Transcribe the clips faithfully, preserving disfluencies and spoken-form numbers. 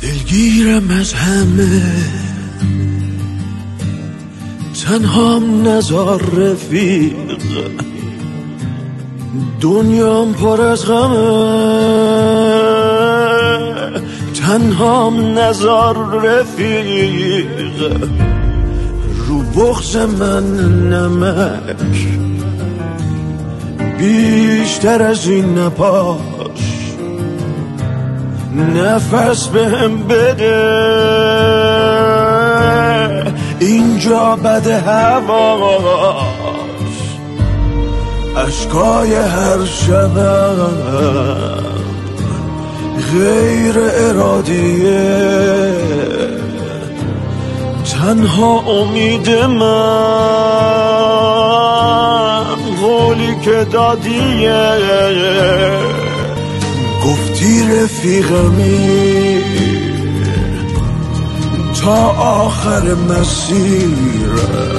دلگیرم از همه، تنهام نزار رفیق، دنیام پر از غمه، تنهام نزار رفیق، رو بغض من نمک، بیشتر از این نپاش، نفس بهم بده، اینجا بده هواش، اشکای هر شبم غیر ارادیه، تنها امید من قولی که دادیه، گفتی رفیقمی تا آخر مسیر،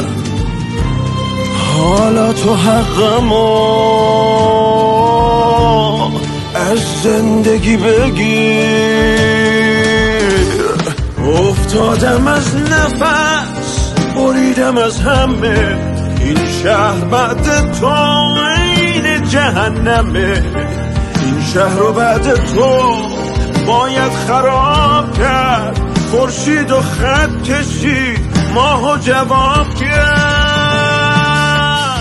حالا تو حقمو از زندگی بگیر. افتادم از نفس، بریدم از همه، این شهر بعد تو این جهنمه، این شهر رو بعد تو باید خراب کرد، خورشید و خط کشید، ماهو جواب کرد.